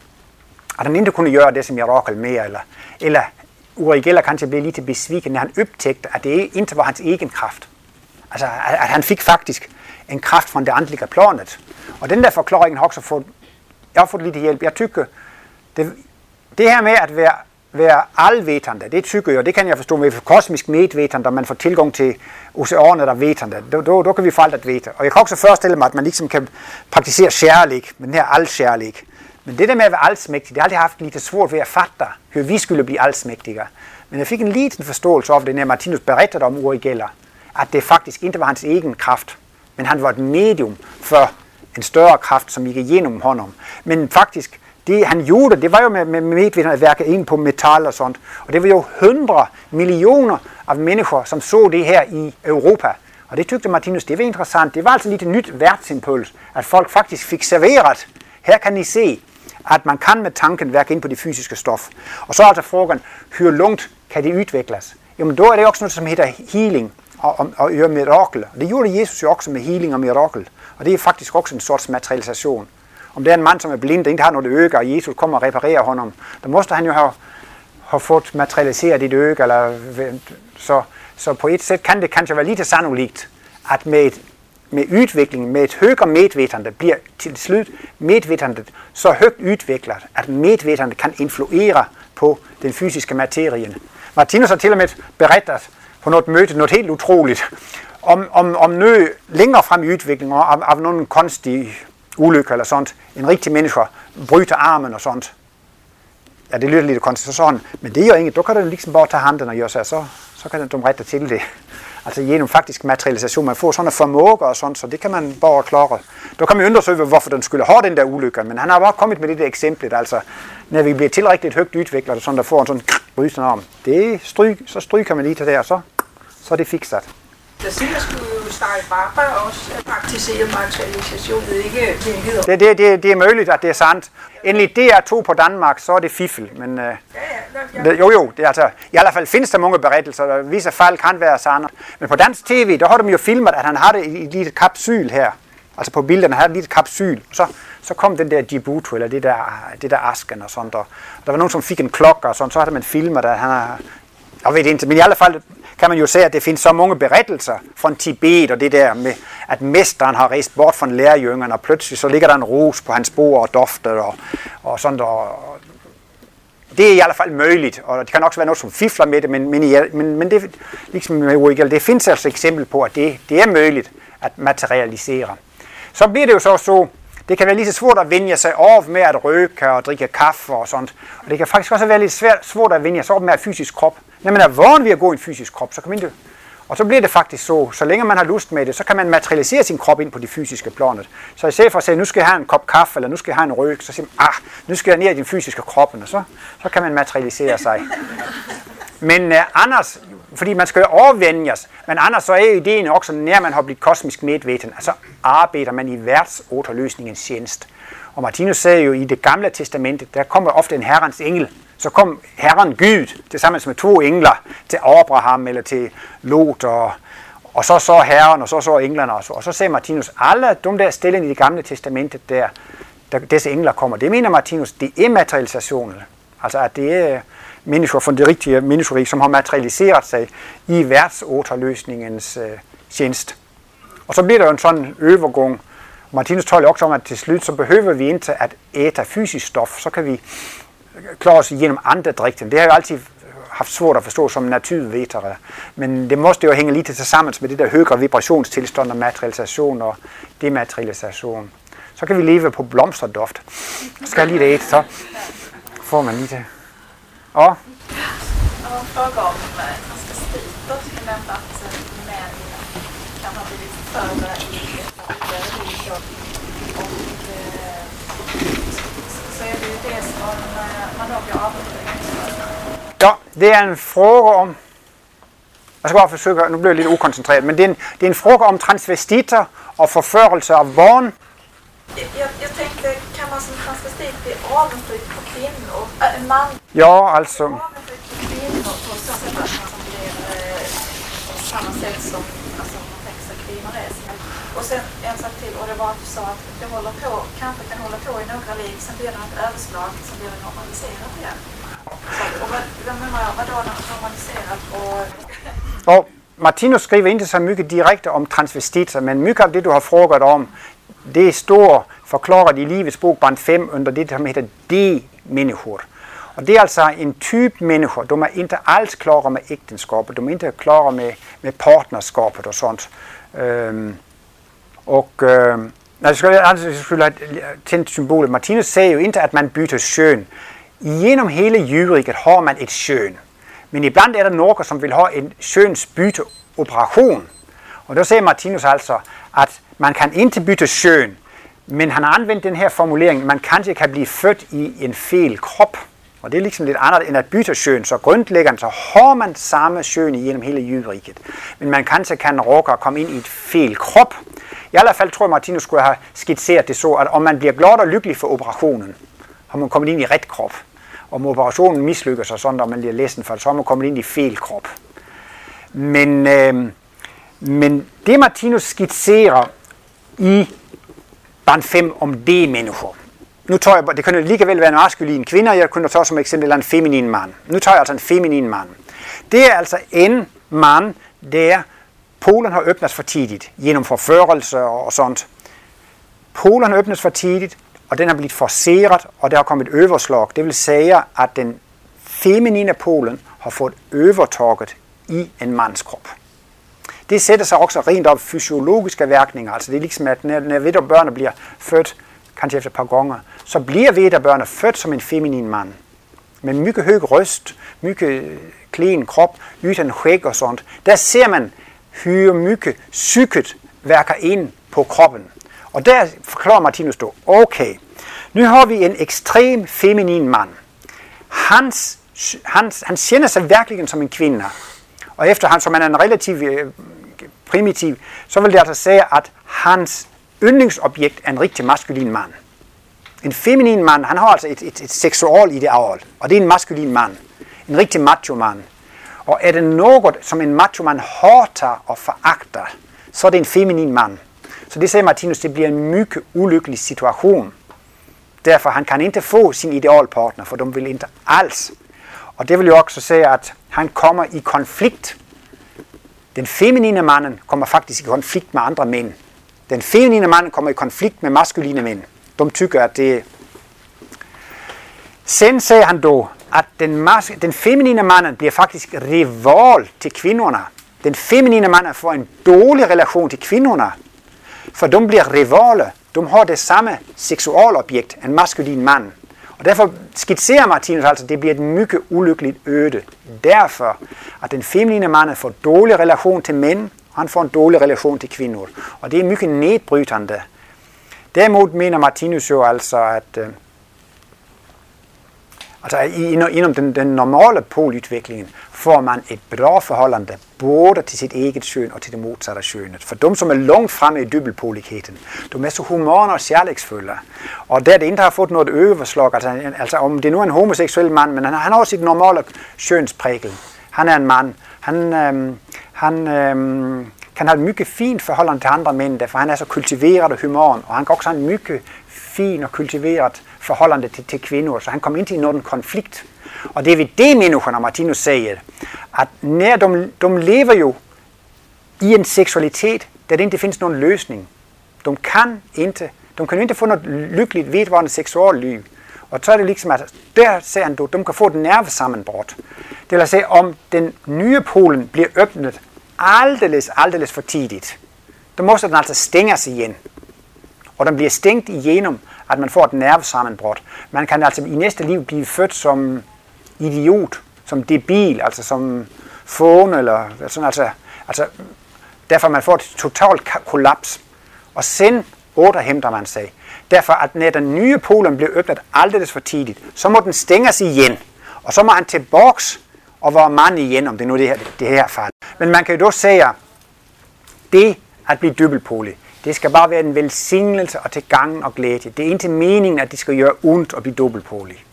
at han ikke kunne gøre det som mirakel mere. Eller, eller Uri Geller kanskje blev lidt besviken, når han optægte, at det ikke var hans egen kraft. Altså, at, at han fik faktisk en kraft fra det andlige planet. Og den der forklaring har også fået, jeg har fået lidt hjælp. Jeg tykker, det, det her med at være, være alvetende, det tykker jeg, det kan jeg forstå med kosmisk medvetende, og man får tilgang til oceaner, der vetende. Da kan vi få alt at vite. Og jeg kan også forestille mig, at man ligesom kan praktisere kærlighed, med den her alkærlighed. Men det der med at være alsmægtig, det har altid haft lidt svært ved at fatte, hvor vi skulle blive alsmægtigere. Men jeg fik en liten forståelse af det, når Martinus berettede om Uri Geller, at det faktisk ikke var hans egen kraft, men han var et medium for en større kraft, som gik igennem honom. Men faktisk, det han gjorde, det var jo med, med medvetandet at værke ind på metal og sådan. Og det var jo hundrede millioner af mennesker, som så det her i Europa. Og det tykte Martinus, det var interessant. Det var altså lidt nyt værtsimpuls, at folk faktisk fik serveret. Her kan I se, at man kan med tanken værke ind på det fysiske stof. Og så er altså frågan, hvor langt kan det udvikles? Jamen, da er det også noget, som hedder healing og, og, og mirakel. Og det gjorde Jesus jo også med healing og mirakel. Og det er faktisk også en sorts materialisation. Om det er en mand, som er blind, der ikke har noget øje, og Jesus kommer og reparerer honom, der måste han jo have, have fået materialiseret dit øje. Eller, så, så på et sæt kan det kanskje være lidt sannolikt, at med et med udviklingen, med et højere medvetande, bliver til slut medvetandet så højt udviklet, at medvetandet kan influere på den fysiske materien. Martinus har til og med berettet på noget møde, noget helt utroligt, om, om, om noget længere frem i udviklingen, af, af nogle kunstige ulykker eller sådan. En rigtig menneske bryder armen og sådan. Ja, det lyder lidt konstigt sådan, men det er jo ikke. Du kan du ligesom bare tage handen og gøre sig, så, så kan du rette til det. Altså gennem faktisk materialisation, man får sådan en formåger og sådan, så det kan man bare klare. Der kan man undersøge, hvorfor den skulle have den der ulykke, men han har bare kommet med det der eksempel, altså når vi bliver tilrækkeligt højt udviklet, og sådan der får en sådan rysende arm, det stryg, så stryger man lige til der, så, så er det fikset. Der siger, at skulle Stein Baba også praktisere materialisation, ikke det det, det, det, det er muligt, at det er sandt. Endelig D R to på Danmark, så er det fiffel, men øh, ja, ja, ja. jo jo, det er altså, i alle fald findes der mange berettelser, og visse fald kan være sande. Men på dansk tv, der har de jo filmet, at han har det i et lille kapsyl her. Altså på bilderne, han har et lille kapsyl. Så, så kom den der Djibouti, eller det der, det der asken og sådan der. Der var nogen, som fik en klokke og sådan, så havde man filmet, at han har, jeg ved ikke, men i alle fald kan man jo se, at det findes så mange berettelser fra Tibet, og det der med, at mesteren har rejst bort fra lærjüngerne, og pludselig så ligger der en ros på hans bord og dofter, og, og sådan der. Det er i alle fald muligt, og det kan også være noget, som fifler med det, men, men, men, men det, ligesom med Uri Geller, det findes altså eksempel på, at det, det er muligt at materialisere. Så bliver det jo så så, det kan være lige så svært at vende sig over med at røge og drikke kaffe og sådan, og det kan faktisk også være lidt svært, svært at vende sig over med at fysisk krop. Når man er vant ved at gå i en fysisk krop, så kan man det. Og så bliver det faktisk så, så længe man har lyst med det, så kan man materialisere sin krop ind på det fysiske planet. Så i stedet for at sige, nu skal jeg have en kop kaffe, eller nu skal jeg have en røg, så siger man, ah, nu skal jeg ned i den fysiske krop, og så, så kan man materialisere sig. Men uh, anders, fordi man skal jo overvendes, men anders så er ideen også, når man har blivet kosmisk medveten, altså arbejder man i værtsoterløsningens tjeneste. Og Martinus sagde jo, i det gamle testamentet, der kommer ofte en herrens engel. Så kom herren Gud, tilsammen med to engler, til Abraham eller til Lot, og, og så så herren, og så så englerne også. Og så sagde Martinus, alle de der steder i det gamle testamentet, der, der disse engler kommer, det mener Martinus, det er materialisationen. Altså at det er mennesker fra det rigtige menneskerig, som har materialiseret sig i værtsoterløsningens øh, tjenest. Og så bliver der jo en sådan overgang. Martinus taler også om, at til slut, så behøver vi ikke at æte fysisk stof, så kan vi klare os igennem andre drikke. Det har jeg jo altid haft svært at forstå som naturvetere, men det måste jo hænge lidt sammen med det der højere vibrationstilstand og materialisation og dematerialisation. Så kan vi leve på blomsterdoft. Så skal jeg lige det, så får man lige det. Ja. Och fråga om transvestiter, så kan nämna att män kan ha blivit förda i ett och så är det ju det som man då blir avundsjuk. Ja, det er en fråga om, jeg skal bare forsøge, nu bliver jeg lidt ukoncentreret, men det er en, det er en fråga om transvestitter og forførelse af barn. Jag, jag tänkte, kan man som transvestit bli avundsjuk på kvinnor? Äh, en man Ja, alltså. avundsjuk på kvinnor på så sätt att man som blir eh, på samma sätt som alltså, man tänker sig kvinnor är. Och sen en sak till, och det var att du sa att det håller på, kanske kan hålla på i några liv, sen blir det ett överslag, sen blir det normaliserat igen. Så, och vad, vad menar jag, vadå normaliserat och... Og Martinus skriver ikke så mycket direkte om transvestitter, men mycket af det, du har frågat om, det står forklaret i livets bog, band fem, under det, som hedder D-människor. Og det er altså en type mennesker, de er ikke alls klara med ægtenskabet, de er ikke klara med, med partnerskabet og sånt. Øhm, og øhm, jeg skulle, altså, jeg skulle have tændt symbolet. Martinus sagde jo ikke, at man bytter køn. Gennem hele jøderiket har man et køn. Men iblandt er der nogen, som vil have en kønsbytteoperation. Og der siger Martinus altså, at man kan ikke bytte køn, men han har anvendt den her formulering, man kanskje kan blive født i en fel krop. Og det er liksom lidt andet end at bytte køn, så grundlæggende så har man samme køn igennem hele jøderiket. Men man kanskje kan råke at komme ind i et fel krop. I alle fald tror jeg, Martinus skulle have skitseret det så, at om man bliver glad og lykkelig for operationen, har man kommet ind i ret krop. Om operationen mislykker sig sådan, at man bliver ledsen for, så har man kommet ind i fel krop. Men, øh, men det Martinus skitserer i band fem om det mennesker. Nu tager jeg, det kunne alligevel være en maskulin kvinde, jeg kunne tage som eksempel en feminin mand. Nu tager jeg altså en feminin mand. Det er altså en mand, der Polen har åbnet for tidigt, gennem forførelse og sådan. Polen har åbnet for tidigt, og den har blivet forceret, og der har kommet et overslag. Det vil sige, at den feminine Polen har fået overtaget i en mands krop. Det sætter sig også rent op fysiologiske virkninger. Altså det er ligesom, at når, når vedderbørnene bliver født, kanskje efter et par gange, så bliver vedderbørnene født som en feminin mand. Med mycket høj røst, mycket klen krop, uden skæg og sådan. Der ser man, hvor mycket psyket værker ind på kroppen. Og der forklarer Martinus då, okay, nu har vi en ekstrem feminin mand. Hans, hans, han kender sig virkelig som en kvinde. Og efter han, som han er en relativt øh, primitiv, så vil det altså sige, at hans yndlingsobjekt er en rigtig maskulin mand. En feminin mand, han har altså et, et, et seksual ideal, og det er en maskulin mand. En rigtig macho mand. Og er det noget, som en macho mand hater og foragter, så er det en feminin mand. Så det siger Martinus, det bliver en mycket ulykkelig situation. Derfor han kan ikke få sin idealpartner, for de vil ikke alls. Og det vil jo også sige, at han kommer i konflikt. Den feminine manden kommer faktisk i konflikt med andre mænd. Den feminine mand kommer i konflikt med maskuline mænd. De tykker, at det... Sen siger han dog, at den, mas- den feminine mand bliver faktisk rival til kvinderne. Den feminine mand får en dårlig relation til kvinderne. For de bliver rivaler. De har det samme seksualobjekt, en maskulin mand. Og derfor skitserer Martinus altså, at det bliver et mycket ulykkeligt øde. Derfor, at den feminine mand får dårlig relation til mænd, og han får en dårlig relation til kvinder. Og det er mycket nedbrytende. Derimod mener Martinus jo altså, at øh, altså inden den, den normale poludviklingen får man et bra förhållande både till sitt eget kön och till det motsatta könet. För de som är långt framme i dubbelpolikheten, de är så humana och kärleksfulla. Och där det inte har fått något överslag, alltså, alltså om det nu är en homosexuell man, men han, han har sitt normala könsprägel. Han är en man, han, ähm, han ähm, kan ha ett mycket fint förhållande till andra män, därför han är så kultiverad och human. Och han kan också ha en mycket fin och kultiverat förhållande till, till kvinnor, så han kommer inte i någon konflikt. Och det är vid det människorna Martinus säger att när de, de lever ju i en sexualitet där det inte finns någon lösning. De kan inte, de kan inte få något lyckligt vedvarande sexualliv. Och så är det liksom att där säger han då, de kan få ett nervsammanbrott. Det vill säga om den nya polen blir öppnad alldeles, alldeles för tidigt, då måste den alltså stängas igen. Och den blir stängt igenom att man får ett nervsammanbrott. Man kan alltså i nästa liv bli född som idiot, som debil, alltså som fån eller sådan, alltså, alltså därför man får ett totalt kollaps. Och sen återhämtar man sig. Därför att när den nya polen blir öppnad alldeles för tidigt, så må den stängas igen. Och så må han tillbaks och vara man igen, om det nu är det här, det här fall. Men man kan ju då säga, det att bli dubbelpolig, det ska bara vara en välsignelse och till gagn och glädje. Det är inte meningen att det ska göra ont att bli dubbelpolig.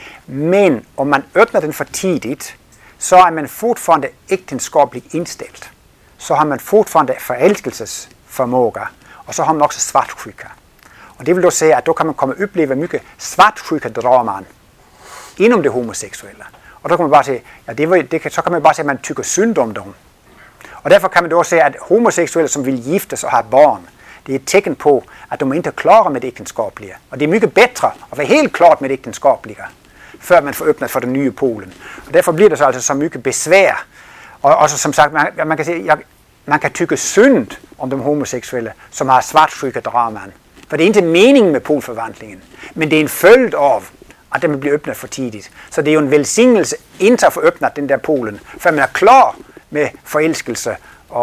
Men om man öppnar den för tidigt, så är man fortfarande äktenskapligt inställd. Så har man fortfarande förälskelsesförmåga, och så har man också svartsjuka. Och det vill då säga att då kan man komma uppleva mycket svartsjuka draman inom det homosexuella. Och då kan man bara säga, ja, det var, det, så kan man bara säga att man tycker synd om dem. Och därför kan man då säga att homosexuella som vill gifta sig och ha barn, det är ett tecken på att de inte är klara med det äktenskapliga. Och det är mycket bättre att vara helt klart med det äktenskapliga för man får öppnat för den nya polen. Och därför blir det så, alltså så mycket besvär. Och, och så, som sagt, man, man, kan säga, ja, man kan tycka synd om de homosexuella som har svartsjuka draman. För det är inte meningen med polförvandlingen, men det är en följd av att den blir öppnad för tidigt. Så det är ju en välsignelse inte att få öppnat den där polen, för man är klar med förälskelse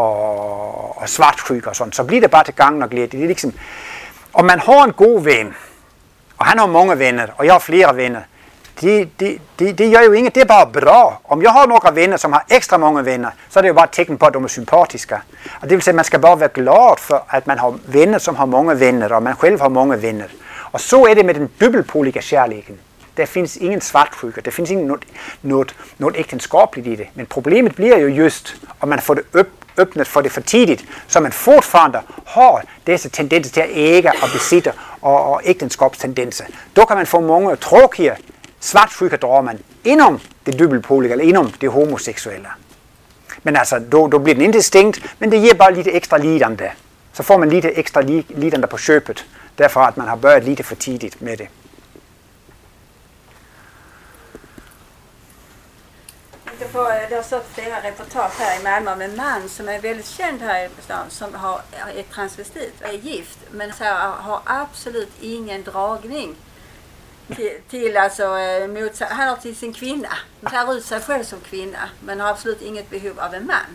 och, och svartsjuka och sånt, så blir det bara till gagn och glädje. Det är liksom, om man har en god vän, och han har många vänner, och jag har flera vänner, det, det, det, det gör ju inget, det är bara bra. Om jag har några vänner som har extra många vänner, så är det ju bara ett tecken på att de är sympatiska. Och det vill säga att man ska bara vara glad för att man har vänner som har många vänner, och man själv har många vänner. Och så är det med den dubbelpoliga kärleken. Det finns ingen svartsjuka, det finns inget något, något, något äktenskapligt i det. Men problemet blir ju just om man får det upp, öppnat för det för tidigt, så man fortfarande har dessa tendenser till att äga och besitta och, och äktenskapstendenser. Då kan man få många tråkiga svartsjuka draman inom det dubbelpoliga eller inom det homosexuella. Men alltså då, då blir den inte stängt, men det ger bara lite extra lidande. Så får man lite extra lidande på köpet, därför att man har börjat lite för tidigt med det. Det har stått flera reportage här i Malmö om en man som är väldigt känd här i stan, som har, är transvestit och är gift, men så här, har absolut ingen dragning till, till alltså, mot, han har till sin kvinna. Han tar ut sig själv som kvinna, men har absolut inget behov av en man.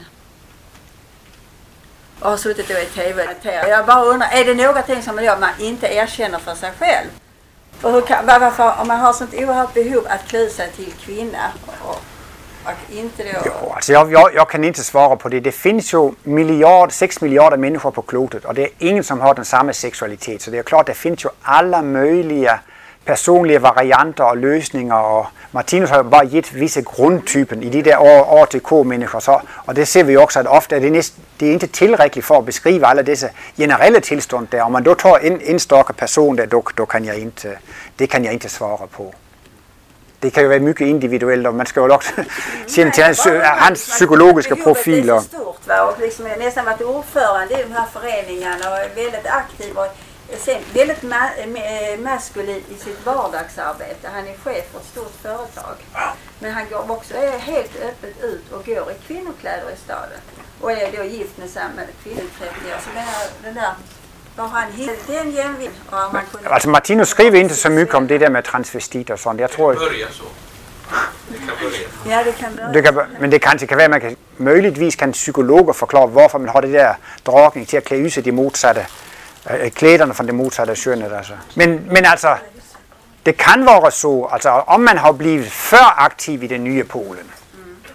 Och har suttit då i tv. Jag bara undrar, är det någonting som man inte erkänner för sig själv? För hur kan, varför, om man har sånt oerhört behov att klä sig till kvinna och, och inte då... Jo, alltså jag, jag, jag kan inte svara på det. Det finns ju miljard, sex miljarder människor på klotet, och det är ingen som har den samma sexualitet. Så det är klart, det finns ju alla möjliga personliga varianter och lösningar, och Martinus har bara gett vissa grundtypen i de där A T K-människor. Så, och det ser vi också, att ofta är det, näst, det är inte tillräckligt för att beskriva alla dessa generella tillstånd där. Om man då tar en enstaka person där, då, då kan jag inte, det kan jag inte svara på. Det kan ju vara mycket individuellt, och man ska ju också känna till hans, hans psykologiska profiler. Det är så stort, va? Och liksom jag nästan varit ordförande i de här föreningarna och är väldigt aktiv och sen väldigt ma- maskulin i sitt vardagsarbete. Han är chef för ett stort företag. Men han går också är helt öppet ut och går i kvinnokläder i staden. Och är då gift med samma kvinnor trettio år. Så menar den där, var han helt den jämvind. Kunde... Alltså Martinus skriver inte så mycket om det där med transvestit och sånt. Jag tror... Det kan börja så. Det kan börja. Ja, det kan börja. Det kan, men det kanske kan vara, man kan, möjligtvis kan psykologer förklara varför man har det där dragning till att klä ut sig de motsatta kläderna från det motsatta könet. Alltså. Men, men alltså, det kan vara så, alltså, om man har blivit för aktiv i den nya polen,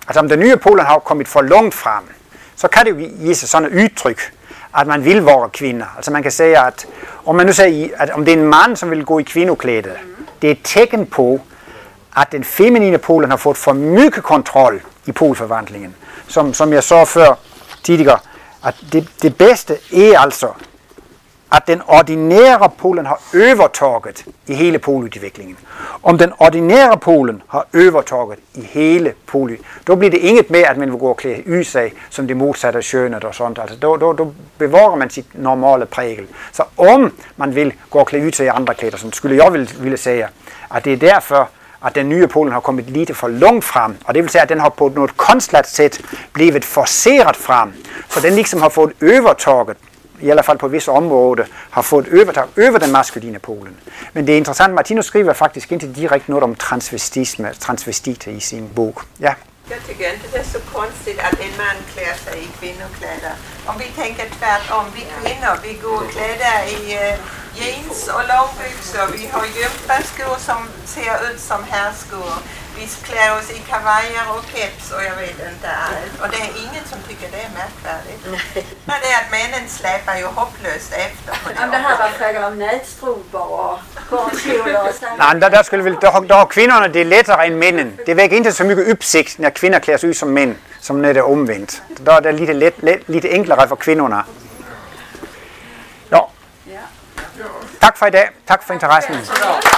altså om den nye Polen har kommet for langt frem, så kan det jo give sig sådan et udtryk, at man vil være kvinder. Altså man kan sige, at om man nu siger, at om det er en mand, som vil gå i kvindeklæde, det er et tegn på, at den feminine Polen har fået for mye kontrol i polforvandlingen. Som, som jeg så før tidligere, at det, det bedste er altså, at den ordinære Polen har overtaget i hele poludviklingen. Om den ordinære Polen har overtaget i hele poly, då bliver det inget med, at man vil gå og klæde ud sig som det modsatte af skønnet og sådan. Altså, då, då, då bevarer man sit normale prægel. Så om man vil gå og klæde ud sig i andre klæder, så skulle jeg ville, ville sige, at det er derfor, at den nye Polen har kommet lidt for langt frem, og det vil sige, at den har på noget konstlat sæt blevet forceret frem, så den ligesom har fået overtaget, i hvert fald på visse områder, har fået overtag over den maskuline Polen. Men det er interessant, Martino skriver faktisk ikke direkte noget om transvestisme, transvestiter i sin bog. Ja. Jag tycker inte det är så konstigt att en man klär sig i kvinnokläder. Om vi tänker tvärtom, vi kvinnor, vi går klädda i uh, jeans och långbyxor. Vi har gympaskor som ser ut som herrskor. Vi klär oss i kavajer och keps och jag vet inte allt. Och det är ingen som tycker det är märkvärdigt. Nej, det är att männen släpar ju hopplöst efter. Om det här var frågan om nätstrumpor och kornkjolar och sånt. Nej, der, der, skulle vel, der, der har kvinderne det lettere end mænden. Det vækker ikke så mye opsigt, når kvinder klæder sig ud som mænd, som når det er omvendt. Der er det lidt, let, let, lidt enklere for kvinderne. Jo. Tak for i dag. Tak for interessen.